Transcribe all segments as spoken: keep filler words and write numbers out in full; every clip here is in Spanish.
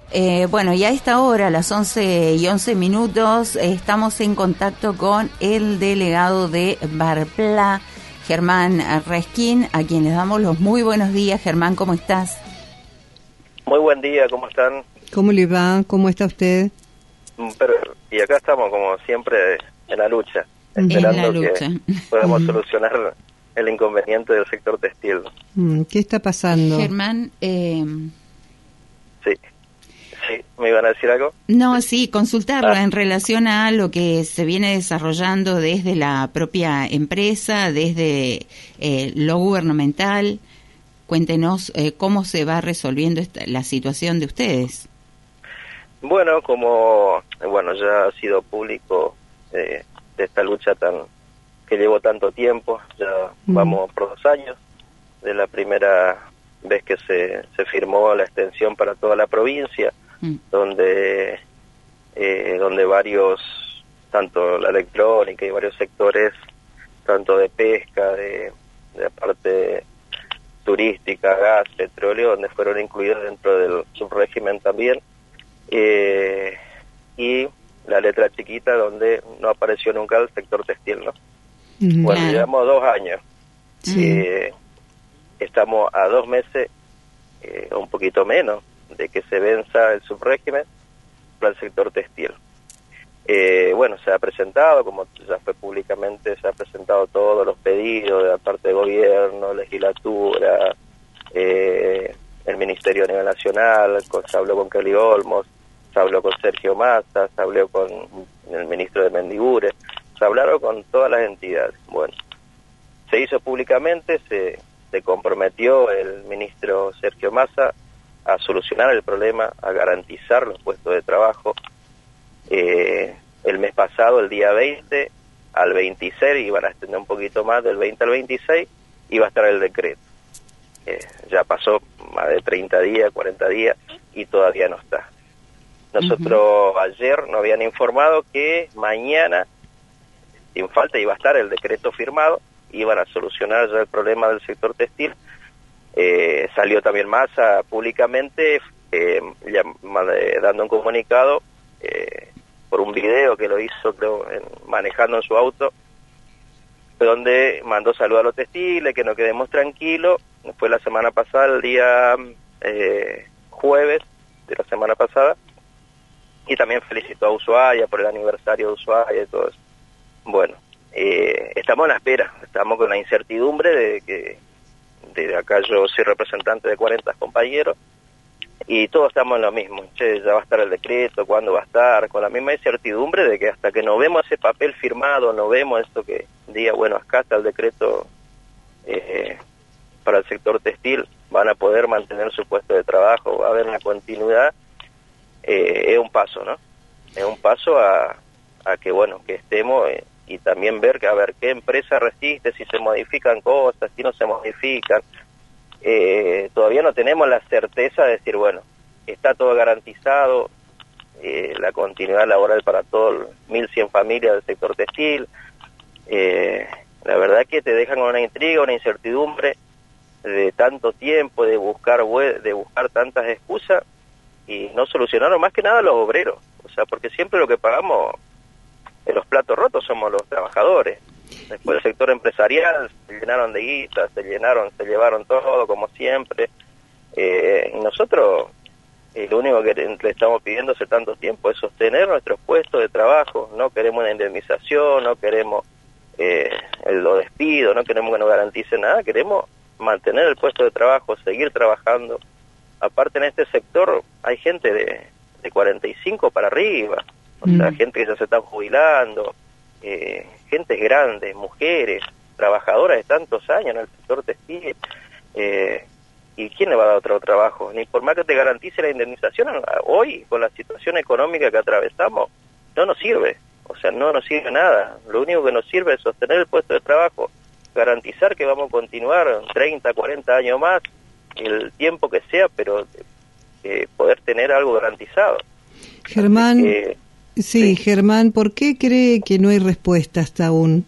Eh, bueno, y a esta hora, a las once y once minutos, eh, estamos en contacto con el delegado de Barpla, Germán Resquín, a quien les damos los muy buenos días. Germán, ¿cómo estás? Muy buen día, ¿cómo están? ¿Cómo le va? ¿Cómo está usted? Pero, y acá estamos, como siempre, en la lucha, esperando en la lucha. que podamos solucionar el inconveniente del sector textil. ¿Qué está pasando? Germán, eh... Sí. Sí, ¿me iban a decir algo? No, sí, consultarlo ah. en relación a lo que se viene desarrollando desde la propia empresa, desde eh, lo gubernamental. Cuéntenos eh, cómo se va resolviendo esta, la situación de ustedes. Bueno, como bueno ya ha sido público eh, de esta lucha tan que llevó tanto tiempo, ya mm. vamos por dos años, de la primera vez que se, se firmó la extensión para toda la provincia, mm. donde eh, donde varios, tanto la electrónica y varios sectores, tanto de pesca, de, de la parte turística, gas, petróleo, donde fueron incluidos dentro del subrégimen también, eh, y la letra chiquita donde no apareció nunca el sector textil, ¿no? Mm, bueno, claro. Llevamos dos años, sí. eh, estamos a dos meses, eh, un poquito menos, de que se venza el subrégimen para el sector textil. Eh, bueno, se ha presentado, como ya fue públicamente, se ha presentado todos los pedidos de la parte de gobierno, legislatura, eh, el Ministerio a nivel nacional, con, se habló con Kelly Olmos, se habló con Sergio Massa, se habló con el ministro de Mendigure, se hablaron con todas las entidades. Bueno, se hizo públicamente, se, se comprometió el ministro Sergio Massa a solucionar el problema, a garantizar los puestos de trabajo. Eh, el mes pasado, el día veinte al veintiséis, iban a extender un poquito más, del veinte al veintiséis, iba a estar el decreto. Eh, ya pasó más de treinta días, cuarenta días, y todavía no está. Nosotros uh-huh. ayer nos habían informado que mañana, sin falta, iba a estar el decreto firmado, iban a solucionar ya el problema del sector textil. Eh, salió también Massa públicamente, eh, ya, dando un comunicado, eh, por un video que lo hizo, creo, en, manejando en su auto, donde mandó saludar a los textiles, que nos quedemos tranquilos. Fue la semana pasada, el día eh, jueves de la semana pasada, y también felicitó a Ushuaia por el aniversario de Ushuaia y todo eso. Bueno, eh, estamos en la espera, estamos con la incertidumbre de que, de acá yo soy representante de cuarenta compañeros, y todos estamos en lo mismo. Che, ya va a estar el decreto, ¿cuándo va a estar? Con la misma incertidumbre de que hasta que no vemos ese papel firmado, no vemos esto que diga, bueno, acá está el decreto eh, para el sector textil, van a poder mantener su puesto de trabajo, va a haber una continuidad, eh, es un paso, ¿no? Es un paso a, a que, bueno, que estemos eh, y también ver que, a ver, qué empresa resiste, si se modifican cosas, si no se modifican. Eh, todavía no tenemos la certeza de decir, bueno, está todo garantizado, eh, la continuidad laboral para todas mil cien familias del sector textil. Eh, la verdad que te dejan con una intriga, una incertidumbre de tanto tiempo, de buscar de buscar tantas excusas, y no solucionaron más que nada los obreros. O sea, porque siempre lo que pagamos en los platos rotos somos los trabajadores. Después el sector empresarial se llenaron de guitas, se llenaron, se llevaron todo como siempre. Eh, y nosotros eh, lo único que le estamos pidiendo hace tanto tiempo es sostener nuestros puestos de trabajo. No queremos una indemnización, no queremos eh, el, los despidos, no queremos que nos garanticen nada, queremos mantener el puesto de trabajo, seguir trabajando. Aparte en este sector hay gente de, de cuarenta y cinco para arriba, o mm. sea, gente que ya se está jubilando, eh, gente grande, mujeres, trabajadoras de tantos años en el sector textil, eh, ¿y quién le va a dar otro trabajo? Ni por más que te garantice la indemnización, hoy, con la situación económica que atravesamos, no nos sirve, o sea, no nos sirve nada. Lo único que nos sirve es sostener el puesto de trabajo, garantizar que vamos a continuar treinta, cuarenta años más, el tiempo que sea, pero eh, poder tener algo garantizado. Germán, que, sí, sí, Germán, ¿por qué cree que no hay respuesta hasta aún?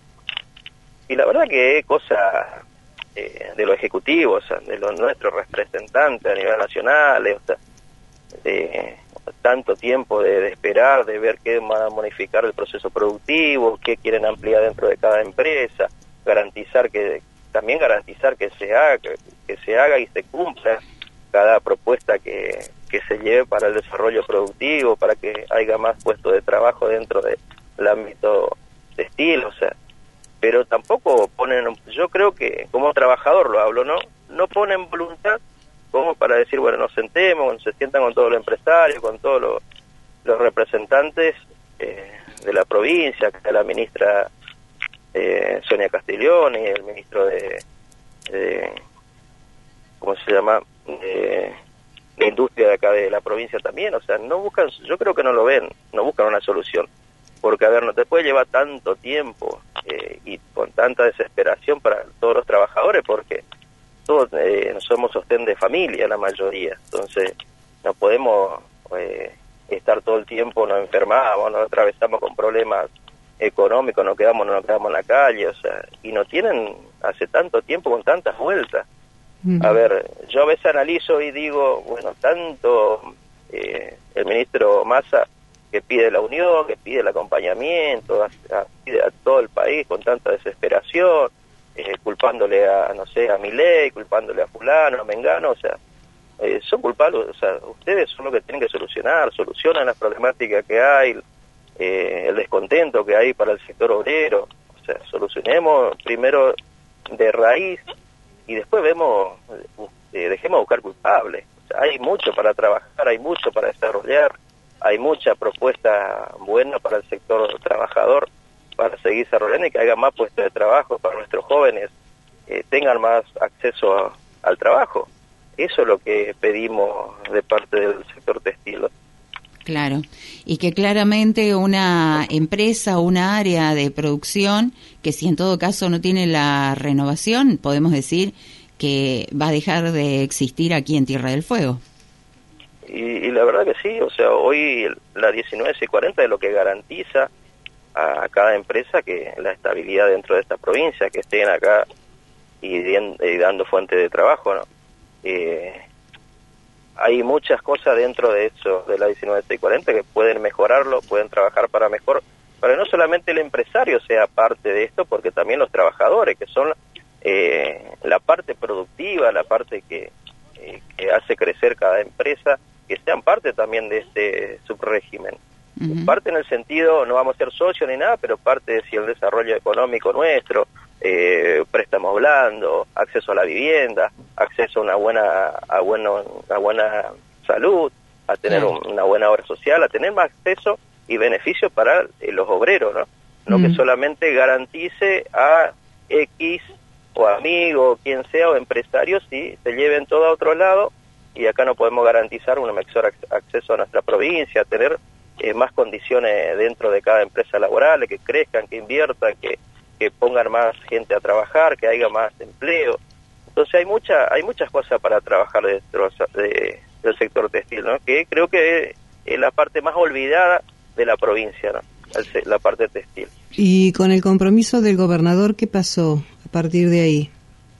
Y la verdad que es cosa eh, de los ejecutivos, o sea, de los nuestros representantes a nivel nacional, o sea, eh, tanto tiempo de, de esperar, de ver qué van a modificar el proceso productivo, qué quieren ampliar dentro de cada empresa, garantizar que, también garantizar que se haga, que, que se haga y se cumpla cada propuesta que, que se lleve para el desarrollo productivo, para que haya más puestos de trabajo dentro del ámbito textil, o sea, pero tampoco ponen, yo creo que como trabajador lo hablo, ¿no? No ponen voluntad como para decir, bueno, nos sentemos, se sientan con todos los empresarios, con todos los, los representantes eh, de la provincia, que está la ministra eh, Sonia Castiglioni, el ministro de, de ¿cómo se llama?, de, de industria de acá de la provincia también, o sea, no buscan, yo creo que no lo ven, no buscan una solución, porque a ver, no te puede llevar tanto tiempo eh, y con tanta desesperación para todos los trabajadores, porque todos eh, somos sostén de familia la mayoría, entonces no podemos eh, estar todo el tiempo, nos enfermamos, nos atravesamos con problemas económicos, nos quedamos, nos quedamos en la calle, o sea, y no tienen hace tanto tiempo con tantas vueltas. Uh-huh. A ver, yo a veces analizo y digo, bueno, tanto eh, el ministro Massa que pide la unión, que pide el acompañamiento, a, a, pide a todo el país con tanta desesperación, eh, culpándole a, no sé, a Milei, culpándole a fulano, a Mengano, o sea, eh, son culpables, o sea, ustedes son los que tienen que solucionar, solucionan las problemáticas que hay, eh, el descontento que hay para el sector obrero, o sea, solucionemos primero de raíz y después vemos, eh, dejemos de buscar culpables, o sea, hay mucho para trabajar, hay mucho para desarrollar, hay mucha propuesta buena para el sector trabajador, para seguir desarrollando y que haya más puestos de trabajo para nuestros jóvenes, eh, tengan más acceso a, al trabajo. Eso es lo que pedimos de parte del sector textil. Claro, y que claramente una empresa, una área de producción, que si en todo caso no tiene la renovación, podemos decir que va a dejar de existir aquí en Tierra del Fuego. Y, y la verdad que sí, o sea, hoy la diecinueve seiscientos cuarenta es lo que garantiza a cada empresa que la estabilidad dentro de esta provincia, que estén acá y, y dando fuente de trabajo, ¿no? Eh, hay muchas cosas dentro de eso, de la diecinueve seiscientos cuarenta, que pueden mejorarlo, pueden trabajar para mejor, para no solamente el empresario sea parte de esto, porque también los trabajadores, que son eh, la parte productiva, la parte que, eh, que hace crecer cada empresa, que sean parte también de este subrégimen. Uh-huh. Parte en el sentido, no vamos a ser socios ni nada, pero parte de si el desarrollo económico nuestro, eh, préstamos blandos, acceso a la vivienda, acceso a una buena a bueno a buena salud, a tener uh-huh. un, una buena obra social, a tener más acceso y beneficios para eh, los obreros, ¿no? No uh-huh. que solamente garantice a X o amigo, quien sea, o empresarios, si se lleven todo a otro lado, y acá no podemos garantizar un mejor acceso a nuestra provincia, tener eh, más condiciones dentro de cada empresa laboral, que crezcan, que inviertan, que, que pongan más gente a trabajar, que haya más empleo. Entonces hay mucha, hay muchas cosas para trabajar dentro de, del sector textil, ¿no? Que creo que es la parte más olvidada de la provincia, ¿no? La parte textil. Y con el compromiso del gobernador, ¿qué pasó a partir de ahí?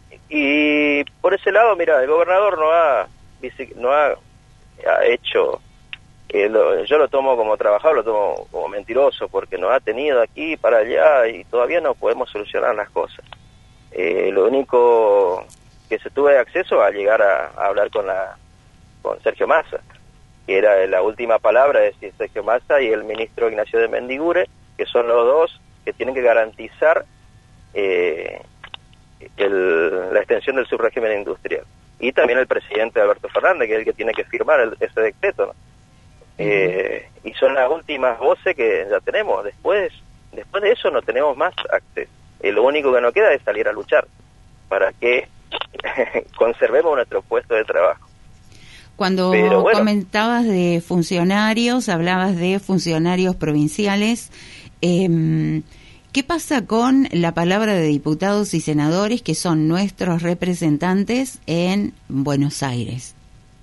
Y por ese lado, mira, el gobernador no ha no ha, ha hecho, eh, lo, yo lo tomo como trabajador, lo tomo como mentiroso, porque nos ha tenido aquí para allá y todavía no podemos solucionar las cosas. Eh, lo único que se tuve acceso a llegar a, a hablar con la con Sergio Massa, que era la última palabra de Sergio Massa y el ministro Ignacio de Mendigure, que son los dos que tienen que garantizar eh, el, la extensión del subrégimen industrial. Y también el presidente Alberto Fernández, que es el que tiene que firmar el, ese decreto, ¿no? Uh-huh. Eh, y son las últimas voces que ya tenemos. Después después de eso no tenemos más acceso. Y lo único que nos queda es salir a luchar para que conservemos nuestro puesto de trabajo. Cuando Pero, bueno, comentabas de funcionarios, hablabas de funcionarios provinciales, eh, ¿qué pasa con la palabra de diputados y senadores que son nuestros representantes en Buenos Aires?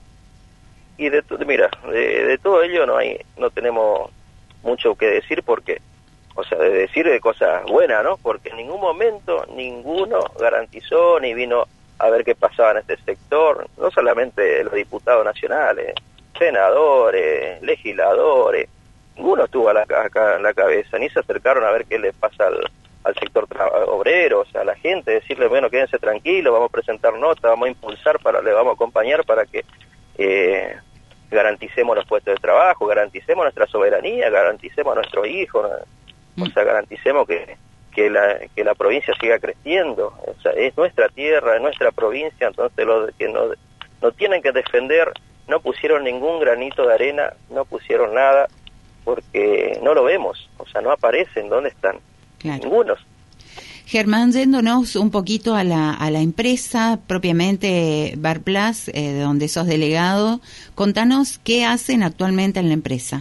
Y de mira, de, de todo ello no hay, no tenemos mucho que decir, porque, o sea, de decir de cosas buenas, ¿no? Porque en ningún momento ninguno garantizó ni vino a ver qué pasaba en este sector, no solamente los diputados nacionales, senadores, legisladores, ninguno estuvo a la, acá en la cabeza, ni se acercaron a ver qué le pasa al, al sector obrero, o sea, a la gente, decirle, bueno, quédense tranquilos, vamos a presentar notas, vamos a impulsar, para le vamos a acompañar para que eh, garanticemos los puestos de trabajo, garanticemos nuestra soberanía, garanticemos a nuestros hijos, ¿no? O sea, garanticemos que, que, la, que la provincia siga creciendo, o sea, es nuestra tierra, es nuestra provincia, entonces los que no, no tienen que defender, no pusieron ningún granito de arena, no pusieron nada, porque no lo vemos, o sea, no aparecen, ¿dónde están? Claro. Ningunos. Germán, yéndonos un poquito a la, a la empresa propiamente Barplas, eh, donde sos delegado, contanos qué hacen actualmente en la empresa.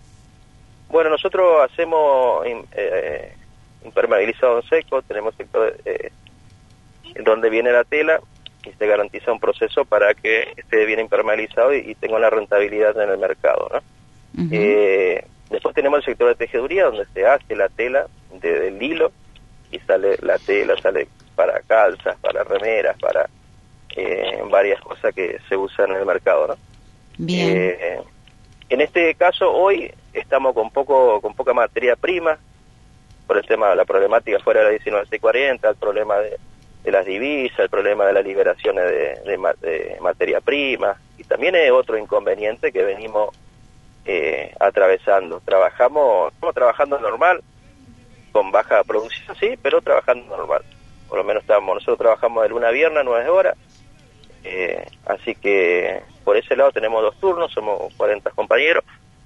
Bueno, nosotros hacemos eh, impermeabilizado en seco, tenemos sector eh, donde viene la tela y se garantiza un proceso para que esté bien impermeabilizado y, y tenga una rentabilidad en el mercado, ¿no? Uh-huh. eh, después tenemos el sector de tejeduría, donde se hace la tela de, del hilo y sale la tela, sale para calzas, para remeras, para eh, varias cosas que se usan en el mercado, ¿no? Bien. Eh, en este caso hoy estamos con poco con poca materia prima por el tema de la problemática fuera de la diecinueve seiscientos cuarenta, el problema de, de las divisas, el problema de las liberaciones de, de, de materia prima, y también es otro inconveniente que venimos eh, atravesando. Trabajamos, estamos trabajando normal, con baja producción, sí, pero trabajando normal. Por lo menos estamos, nosotros trabajamos de lunes a viernes, nueve horas, eh, así que por ese lado tenemos dos turnos, somos cuarenta compañeros,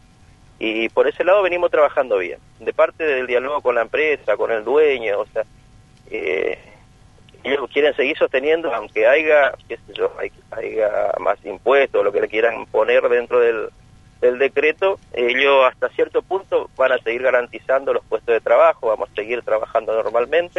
y por ese lado venimos trabajando bien. De parte del diálogo con la empresa, con el dueño, o sea, eh, ellos quieren seguir sosteniendo, aunque haya, qué sé yo, hay, haya más impuestos, lo que le quieran poner dentro del, del decreto, ellos hasta cierto punto van a seguir garantizando los puestos de trabajo, vamos a seguir trabajando normalmente.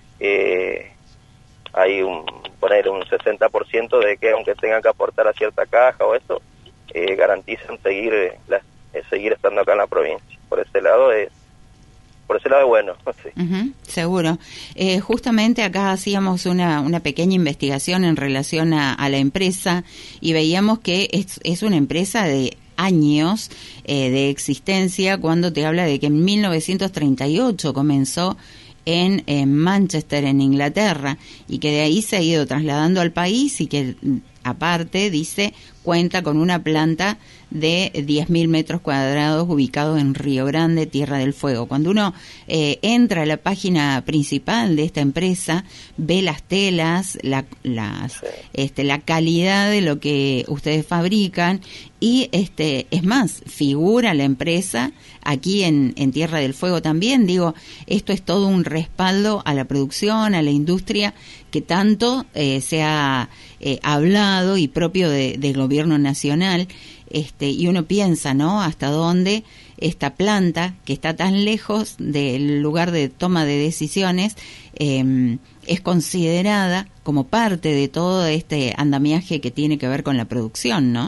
Eh, hay un, poner un sesenta por ciento de que aunque tengan que aportar a cierta caja o eso, eh, garantizan seguir eh, la, eh, seguir estando acá en la provincia. Por ese lado es por ese lado es bueno. Sí. Uh-huh, seguro. Eh, justamente acá hacíamos una, una pequeña investigación en relación a, a la empresa y veíamos que es, es una empresa de años eh, de existencia, cuando te habla de que en mil novecientos treinta y ocho comenzó en, en Manchester, en Inglaterra, y que de ahí se ha ido trasladando al país y que aparte, dice, cuenta con una planta de diez mil metros cuadrados ubicado en Río Grande, Tierra del Fuego. Cuando uno eh, entra a la página principal de esta empresa, ve las telas, la, las, este, la calidad de lo que ustedes fabrican y, este, es más, figura la empresa aquí en, en Tierra del Fuego también. Digo, esto es todo un respaldo a la producción, a la industria que tanto eh, se ha eh, hablado y propio de, del gobierno nacional, este, y uno piensa, ¿no?, hasta dónde esta planta, que está tan lejos del lugar de toma de decisiones, eh, es considerada como parte de todo este andamiaje que tiene que ver con la producción, ¿no?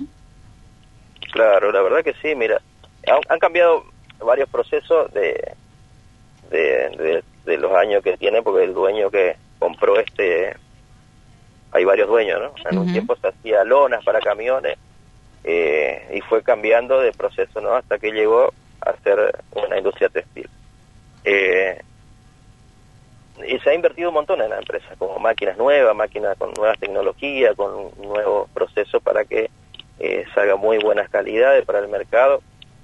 Claro, la verdad que sí. Mira, han, han cambiado varios procesos de, de, de, de los años que tiene, porque el dueño que compró este, hay varios dueños, ¿no? En uh-huh. un tiempo se hacía lonas para camiones, eh, y fue cambiando de proceso, ¿no? Hasta que llegó a ser una industria textil. Eh, y se ha invertido un montón en la empresa, como máquinas nuevas, máquinas con nuevas tecnologías, con un nuevo proceso para que eh, salga muy buenas calidades para el mercado.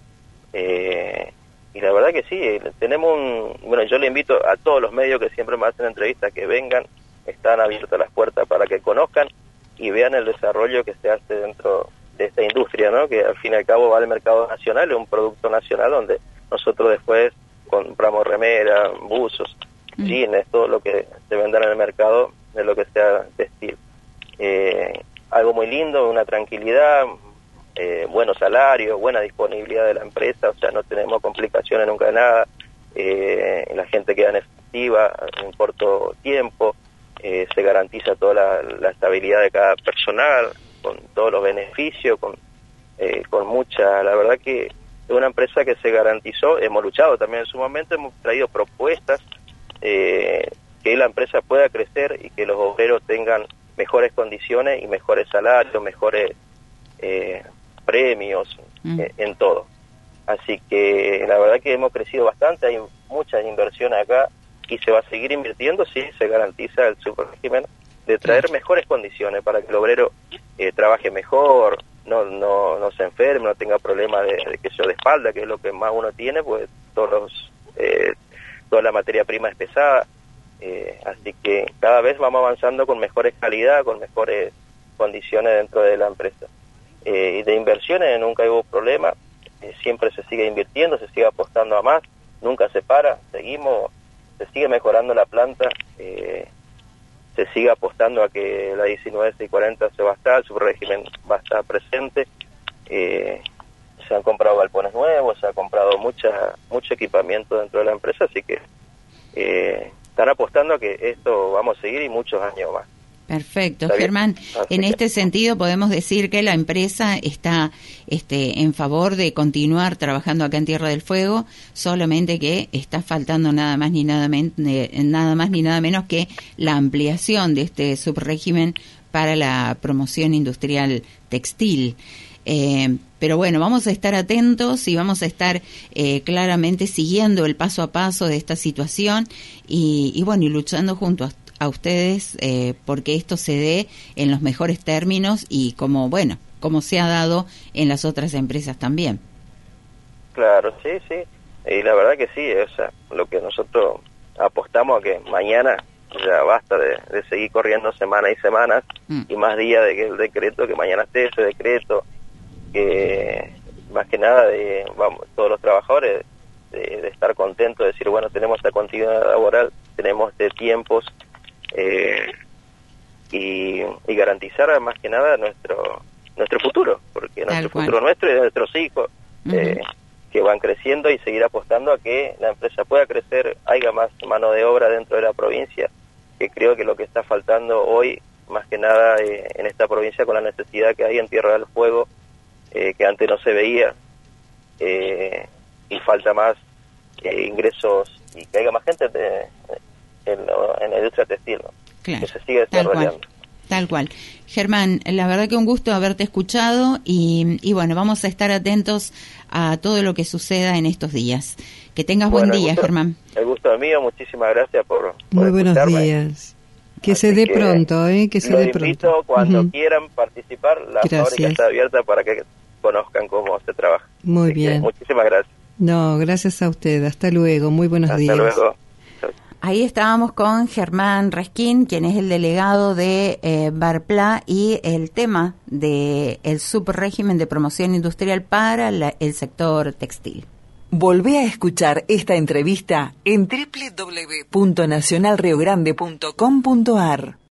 Eh, y la verdad que sí, tenemos un... Bueno, yo le invito a todos los medios que siempre me hacen entrevistas que vengan, están abiertas las puertas para que conozcan y vean el desarrollo que se hace dentro de esta industria, ¿no? Que al fin y al cabo va al mercado nacional, es un producto nacional donde nosotros después compramos remeras, buzos, mm. jeans, todo lo que se venda en el mercado de lo que sea textil. Eh, algo muy lindo, una tranquilidad, eh, buenos salarios, buena disponibilidad de la empresa, o sea, no tenemos complicaciones nunca de nada, eh, la gente queda en efectiva en corto tiempo, eh, se garantiza toda la, la estabilidad de cada personal, con todos los beneficios, con, eh, con mucha, la verdad que es una empresa que se garantizó, hemos luchado también en su momento, hemos traído propuestas, eh, que la empresa pueda crecer y que los obreros tengan mejores condiciones y mejores salarios, mejores, eh, premios, mm. eh, en todo. Así que la verdad que hemos crecido bastante, hay muchas inversiones acá y se va a seguir invirtiendo si se garantiza el subrégimen de traer mejores condiciones para que el obrero eh, trabaje mejor, no no no se enferme, no tenga problemas de, de que yo de espalda, que es lo que más uno tiene, pues todos los, eh, toda la materia prima es pesada, eh, así que cada vez vamos avanzando con mejores calidad, con mejores condiciones dentro de la empresa. Eh, y de inversiones nunca hubo problema, eh, siempre se sigue invirtiendo, se sigue apostando a más, nunca se para, seguimos, se sigue mejorando la planta, eh, se sigue apostando a que la diecinueve seiscientos cuarenta se va a estar, el subrégimen va a estar presente, eh, se han comprado galpones nuevos, se ha comprado mucha mucho equipamiento dentro de la empresa, así que eh, están apostando a que esto vamos a seguir y muchos años más. Perfecto, Germán. En este sentido podemos decir que la empresa está este, en favor de continuar trabajando acá en Tierra del Fuego, solamente que está faltando nada más ni nada, men nada más ni nada menos que la ampliación de este subrégimen para la promoción industrial textil. Eh, pero bueno, vamos a estar atentos y vamos a estar eh, claramente siguiendo el paso a paso de esta situación y, y bueno, y luchando junto a a ustedes eh, porque esto se dé en los mejores términos y como, bueno, como se ha dado en las otras empresas también. Claro, sí, sí, y la verdad que sí, o sea, lo que nosotros apostamos a que mañana ya basta de, de seguir corriendo semanas y semanas mm. y más días de que el decreto, que mañana esté ese decreto, que más que nada de, vamos, todos los trabajadores de, de estar contentos, de decir, bueno, tenemos esta continuidad laboral, tenemos de tiempos, Eh, y, y garantizar más que nada nuestro nuestro futuro, porque nuestro futuro nuestro y de nuestros hijos uh-huh. eh, que van creciendo y seguir apostando a que la empresa pueda crecer, haya más mano de obra dentro de la provincia, que creo que lo que está faltando hoy, más que nada eh, en esta provincia con la necesidad que hay en Tierra del Fuego, eh, que antes no se veía, eh, y falta más eh, ingresos y que haya más gente de, En, en la industria textil, ¿no? Claro, que se sigue desarrollando. Tal cual, tal cual. Germán, la verdad que un gusto haberte escuchado y, y bueno, vamos a estar atentos a todo lo que suceda en estos días. Que tengas bueno, buen día, gusto, Germán. El gusto es mío, muchísimas gracias por, por Muy buenos escucharme. días. Que Así se dé que pronto, ¿eh? Que se dé pronto. Invito cuando uh-huh. quieran participar, la gracias. fábrica está abierta para que conozcan cómo se trabaja. Muy Así bien. Muchísimas gracias. No, gracias a usted. Hasta luego. Muy buenos Hasta días. Hasta luego. Ahí estábamos con Germán Resquín, quien es el delegado de eh, Barpla, y el tema de el subrégimen de promoción industrial para la, el sector textil. Volvé a escuchar esta entrevista en doble u doble u doble u punto nacional rio grande punto com punto a r.